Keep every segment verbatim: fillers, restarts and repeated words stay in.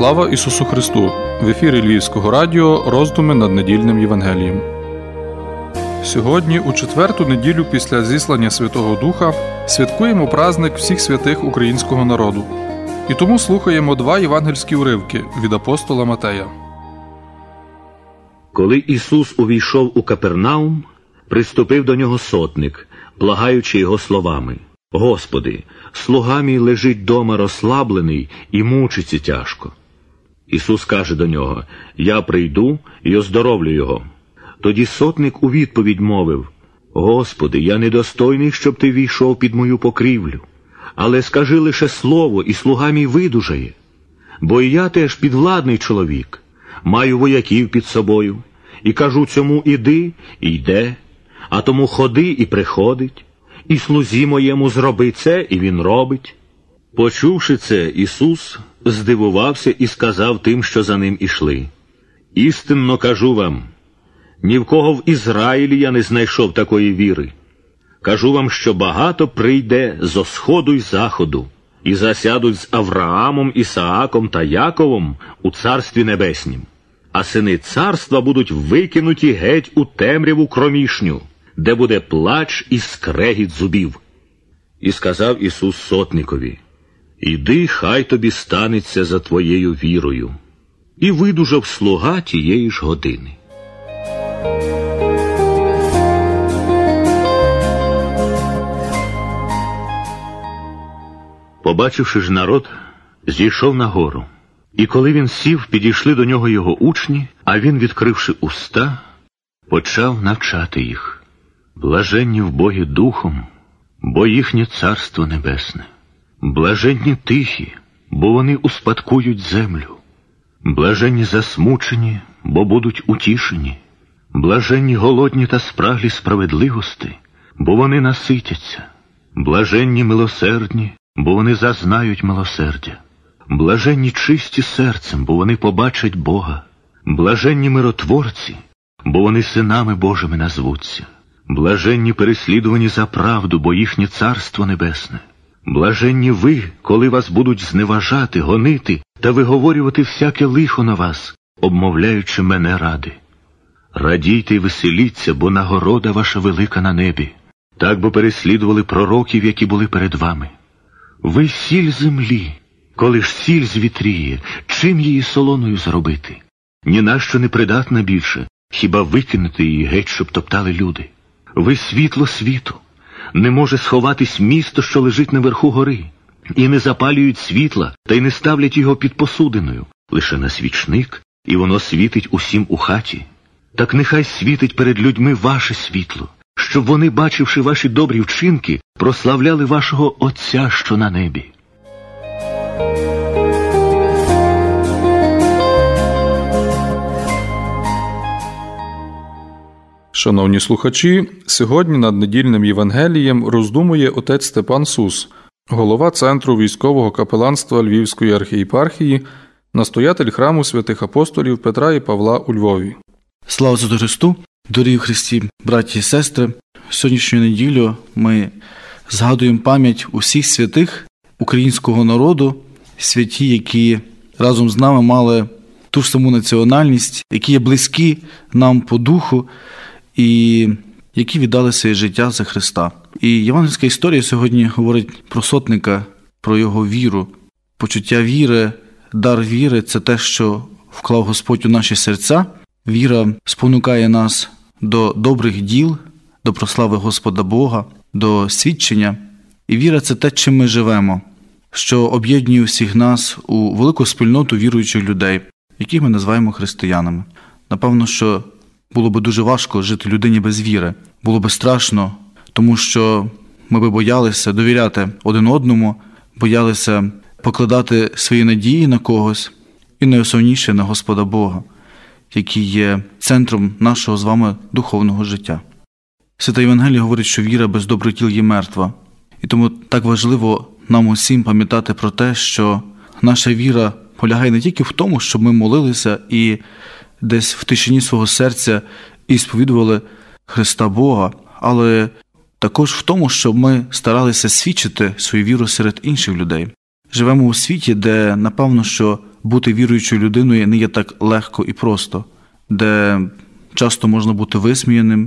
Слава Ісусу Христу! В ефірі Львівського радіо роздуми над недільним Євангелієм. Сьогодні, у четверту неділю після зіслання Святого Духа, святкуємо праздник всіх святих українського народу. І тому слухаємо два євангельські уривки від апостола Матея. Коли Ісус увійшов у Капернаум, приступив до нього сотник, благаючи його словами: «Господи, слуга мій лежить дома розслаблений і мучиться тяжко». Ісус каже до нього: «Я прийду і оздоровлю його». Тоді сотник у відповідь мовив: «Господи, я недостойний, щоб ти війшов під мою покрівлю, але скажи лише слово, і слуга мій видужає. Бо і я теж підвладний чоловік, маю вояків під собою, і кажу цьому: іди, і йде, а тому ходи, і приходить, і слузі моєму зроби це, і він робить». Почувши це, Ісус здивувався і сказав тим, що за ним ішли: «Істинно кажу вам, ні в кого в Ізраїлі я не знайшов такої віри. Кажу вам, що багато прийде зо сходу й заходу, і засядуть з Авраамом, Ісааком та Яковом у Царстві Небеснім, а сини царства будуть викинуті геть у темряву кромішню, де буде плач і скрегіт зубів». І сказав Ісус сотникові: «Іди, хай тобі станеться за твоєю вірою». І видужав слуга тієї ж години. Побачивши ж народ, зійшов на гору. І коли він сів, підійшли до нього його учні, а він, відкривши уста, почав навчати їх: «Блаженні вбогі духом, бо їхнє царство небесне. Блаженні тихі, бо вони успадкують землю. Блаженні засмучені, бо будуть утішені. Блаженні голодні та спраглі справедливости, бо вони наситяться. Блаженні милосердні, бо вони зазнають милосердя. Блаженні чисті серцем, бо вони побачать Бога. Блаженні миротворці, бо вони синами Божими назвуться. Блаженні переслідувані за правду, бо їхнє царство небесне. Блаженні ви, коли вас будуть зневажати, гонити та виговорювати всяке лихо на вас, обмовляючи мене ради. Радійте й веселіться, бо нагорода ваша велика на небі. Так бо переслідували пророків, які були перед вами. Ви сіль землі. Коли ж сіль звітріє, чим її солоною зробити? Ні на що не придатна більше, хіба викинути її геть, щоб топтали люди. Ви світло світу. Не може сховатись місто, що лежить наверху гори. І не запалюють світла, та й не ставлять його під посудиною, лише на свічник, і воно світить усім у хаті. Так нехай світить перед людьми ваше світло, щоб вони, бачивши ваші добрі вчинки, прославляли вашого Отця, що на небі». Шановні слухачі, сьогодні над недільним Євангелієм роздумує отець Степан Сус, голова Центру військового капеланства Львівської архієпархії, настоятель храму святих апостолів Петра і Павла у Львові. Слава Ісусу Христу! Дорогі в Христі, браті і сестри! Сьогоднішню неділю ми згадуємо пам'ять усіх святих українського народу, святі, які разом з нами мали ту ж саму національність, які є близькі нам по духу і які віддали своє життя за Христа. І євангельська історія сьогодні говорить про сотника, про його віру. Почуття віри, дар віри – це те, що вклав Господь у наші серця. Віра спонукає нас до добрих діл, до прослави Господа Бога, до свідчення. І віра – це те, чим ми живемо, що об'єднує всіх нас у велику спільноту віруючих людей, яких ми називаємо християнами. Напевно, що було би дуже важко жити людині без віри. Було би страшно, тому що ми би боялися довіряти один одному, боялися покладати свої надії на когось і найосновніше на Господа Бога, який є центром нашого з вами духовного життя. Свята Євангелія говорить, що віра без добрих діл є мертва. І тому так важливо нам усім пам'ятати про те, що наша віра полягає не тільки в тому, щоб ми молилися і десь в тишині свого серця і сповідували Христа Бога, але також в тому, щоб ми старалися свідчити свою віру серед інших людей. Живемо у світі, де, напевно, що бути віруючою людиною не є так легко і просто, де часто можна бути висміяним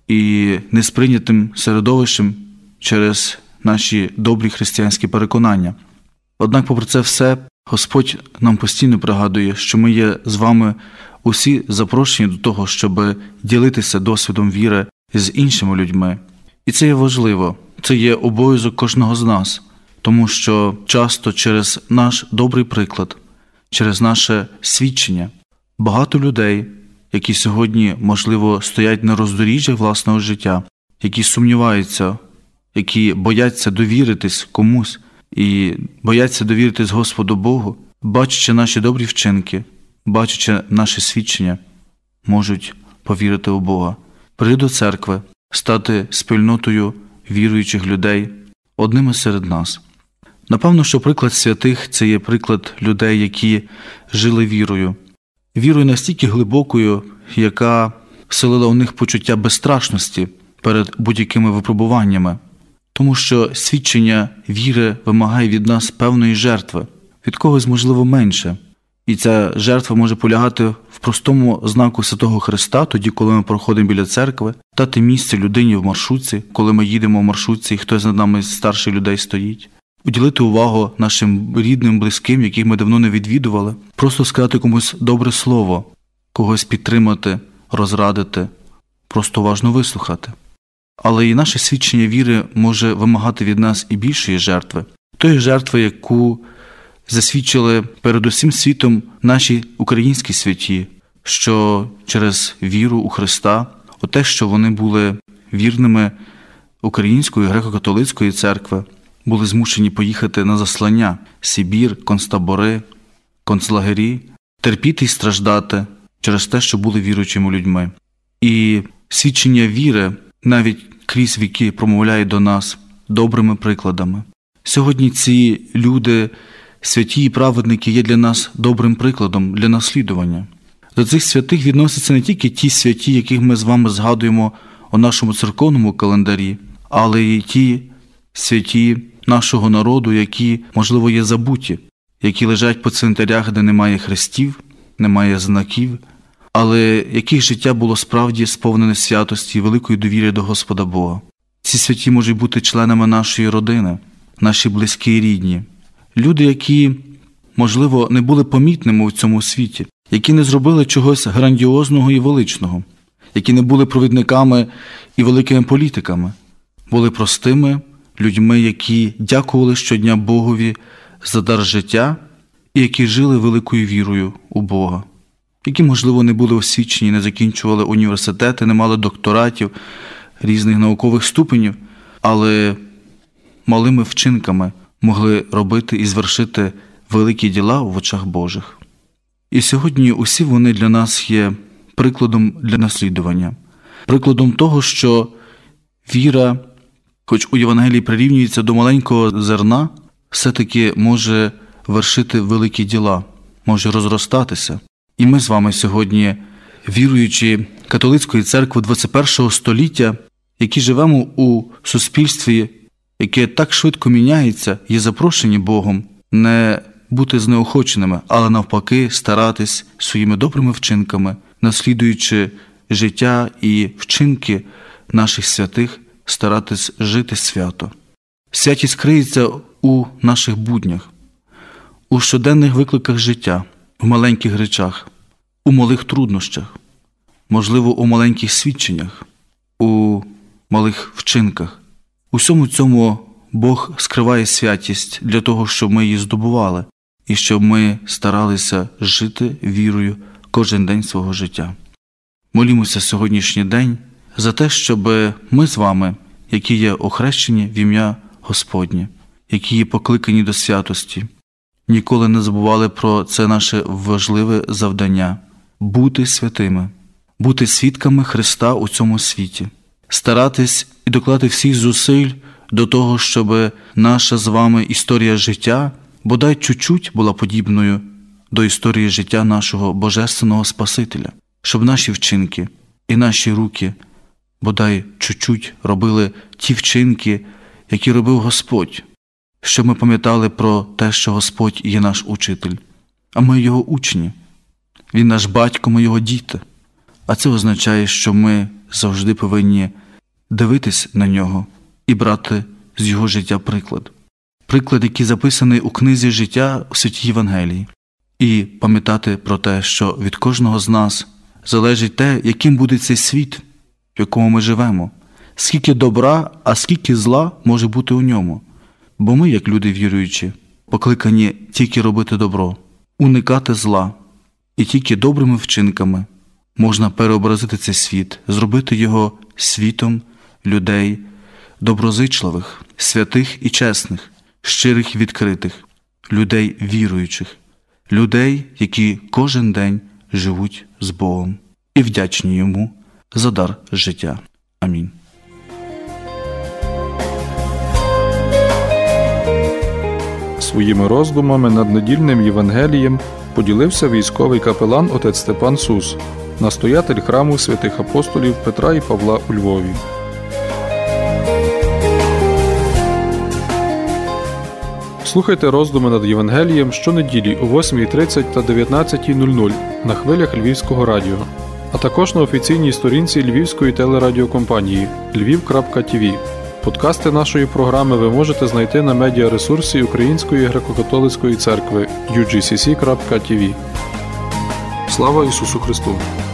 і несприйнятим середовищем через наші добрі християнські переконання. Однак, попри це все, Господь нам постійно пригадує, що ми є з вами усі запрошені до того, щоб ділитися досвідом віри з іншими людьми. І це є важливо, це є обов'язок кожного з нас, тому що часто через наш добрий приклад, через наше свідчення, багато людей, які сьогодні, можливо, стоять на роздоріжжях власного життя, які сумніваються, які бояться довіритись комусь і бояться довіритись Господу Богу, бачачи наші добрі вчинки, бачачи наше свідчення, можуть повірити у Бога, прийти до церкви, стати спільнотою віруючих людей, одними серед нас. Напевно, що приклад святих – це є приклад людей, які жили вірою. Вірою настільки глибокою, яка вселила у них почуття безстрашності перед будь-якими випробуваннями. Тому що свідчення віри вимагає від нас певної жертви, від когось, можливо, менше. І ця жертва може полягати в простому знаку Святого Христа, тоді, коли ми проходимо біля церкви, дати місце людині в маршрутці, коли ми їдемо в маршрутці і хтось над нами з старших людей стоїть. Уділити увагу нашим рідним, близьким, яких ми давно не відвідували. Просто сказати комусь добре слово, когось підтримати, розрадити, просто уважно вислухати. Але і наше свідчення віри може вимагати від нас і більшої жертви. Тої жертви, яку засвідчили перед усім світом наші українські святі, що через віру у Христа, у те, що вони були вірними Української греко-католицької церкви, були змушені поїхати на заслання – Сибір, концтабори, концлагері, терпіти й страждати через те, що були віруючими людьми. І свідчення віри навіть крізь віки промовляє до нас добрими прикладами. Сьогодні ці люди, святі і праведники, є для нас добрим прикладом для наслідування. До цих святих відносяться не тільки ті святі, яких ми з вами згадуємо у нашому церковному календарі, але й ті святі нашого народу, які, можливо, є забуті, які лежать по цвинтарях, де немає хрестів, немає знаків, але яких життя було справді сповнене святості і великої довіри до Господа Бога. Ці святі можуть бути членами нашої родини, наші близькі і рідні. Люди, які, можливо, не були помітними у цьому світі, які не зробили чогось грандіозного і величного, які не були провідниками і великими політиками, були простими людьми, які дякували щодня Богові за дар життя і які жили великою вірою у Бога, які, можливо, не були освічені, не закінчували університети, не мали докторатів, різних наукових ступенів, але малими вчинками могли робити і звершити великі діла в очах Божих. І сьогодні усі вони для нас є прикладом для наслідування, прикладом того, що віра, хоч у Євангелії прирівнюється до маленького зерна, все-таки може вершити великі діла, може розростатися. І ми з вами сьогодні, віруючи католицької церкви двадцять першого століття, які живемо у суспільстві, яке так швидко міняється, є запрошені Богом не бути знеохоченими, але навпаки старатись своїми добрими вчинками, наслідуючи життя і вчинки наших святих, старатись жити свято. Святість криється у наших буднях, у щоденних викликах життя, у маленьких речах, у малих труднощах, можливо, у маленьких свідченнях, у малих вчинках. У всьому цьому Бог скриває святість для того, щоб ми її здобували і щоб ми старалися жити вірою кожен день свого життя. Молімося сьогоднішній день за те, щоб ми з вами, які є охрещені в ім'я Господнє, які є покликані до святості, ніколи не забували про це наше важливе завдання – бути святими, бути свідками Христа у цьому світі, старатись і докладати всіх зусиль до того, щоб наша з вами історія життя бодай чуть-чуть була подібною до історії життя нашого Божественного Спасителя, щоб наші вчинки і наші руки бодай чуть-чуть робили ті вчинки, які робив Господь, щоб ми пам'ятали про те, що Господь є наш учитель, а ми його учні. Він наш батько, ми його діти. А це означає, що ми завжди повинні дивитись на нього і брати з його життя приклад. Приклад, який записаний у книзі життя у Святій Євангелії. І пам'ятати про те, що від кожного з нас залежить те, яким буде цей світ, в якому ми живемо. Скільки добра, а скільки зла може бути у ньому. Бо ми, як люди віруючі, покликані тільки робити добро, уникати зла. І тільки добрими вчинками можна переобразити цей світ, зробити його світом людей доброзичливих, святих і чесних, щирих і відкритих, людей віруючих, людей, які кожен день живуть з Богом і вдячні Йому за дар життя. Амінь. Своїми роздумами над недільним Євангелієм поділився військовий капелан отець Степан Сус, настоятель храму святих апостолів Петра і Павла у Львові. Слухайте роздуми над Євангелієм щонеділі о восьмій тридцять та дев'ятнадцятій нуль нуль на хвилях Львівського радіо, а також на офіційній сторінці Львівської телерадіокомпанії львів крапка ті ві. Подкасти нашої програми ви можете знайти на медіаресурсі Української греко-католицької церкви ю джі сі сі крапка ті ві. Слава Ісусу Христу!